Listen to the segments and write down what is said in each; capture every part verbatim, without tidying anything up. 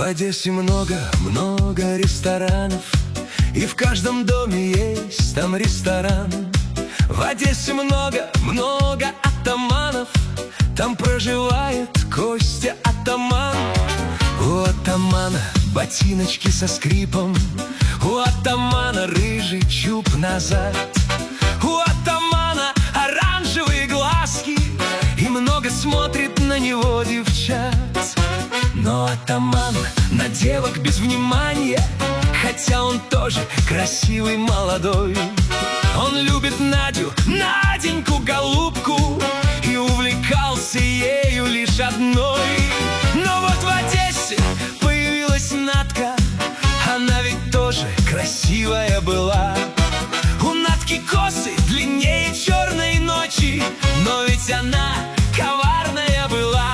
Одессе много-много ресторанов, и в каждом доме есть там ресторан. В Одессе много-много атаманов, там проживает Костя атаман. У атамана ботиночки со скрипом, у атамана рыжий чуб назад, у атамана оранжевые глазки, и много смотрит на него девчат. Но атаман на девок без внимания, хотя он тоже красивый молодой. Он любит Надю, Наденьку, голубку, и увлекался ею лишь одной. Но вот в Одессе появилась Надка, она ведь тоже красивая была. У Надки косы длиннее черной ночи, но ведь она коварная была.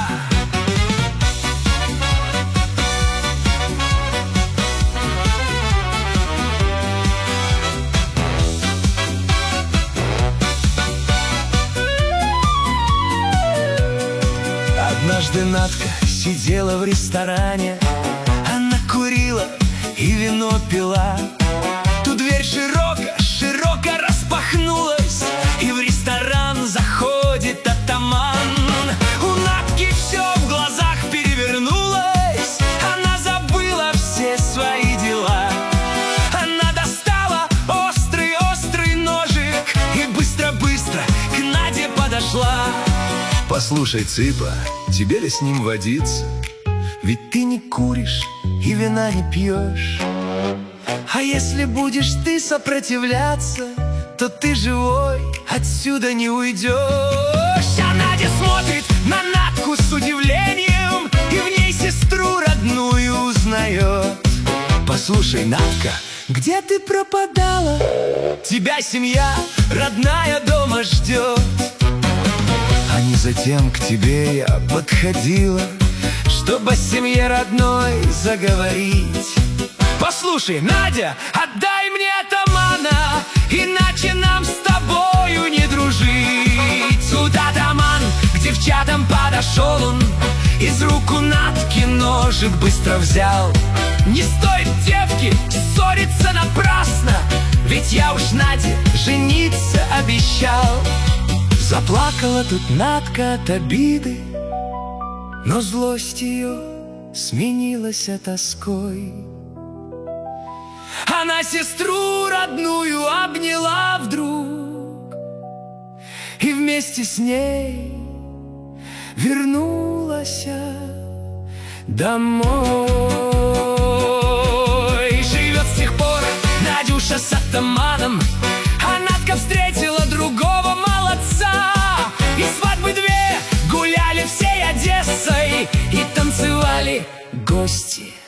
Однажды Надка сидела в ресторане, она курила и вино пила. Тут дверь широко-широко распахнулась, и в ресторан заходит атаман. У Надки все в глазах перевернулось, она забыла все свои дела. Она достала острый-острый ножик и быстро-быстро к Наде подошла. Послушай, цыпа, тебе ли с ним водиться? Ведь ты не куришь и вина не пьешь. А если будешь ты сопротивляться, то ты живой отсюда не уйдешь. А Надя смотрит на Надку с удивлением, и в ней сестру родную узнает. Послушай, Надка, где ты пропадала? Тебя семья родная дома ждет. А не затем к тебе я подходила, чтобы о семье родной заговорить. Послушай, Надя, отдай мне атамана, иначе нам с тобою не дружить. Тут атаман к девчатам подошел он, из рук у Надки ножик быстро взял. Не стоит, девки, ссориться напрасно, ведь я уж Наде жениться обещал. Заплакала тут Надка от обиды, но злость ее сменилась тоской. Она сестру родную обняла вдруг, и вместе с ней вернулась домой. Живет с тех пор Надюша с атаманом, а Надка встретила другого молодца. И свадьбы две гуляли всей Одессой, и танцевали гости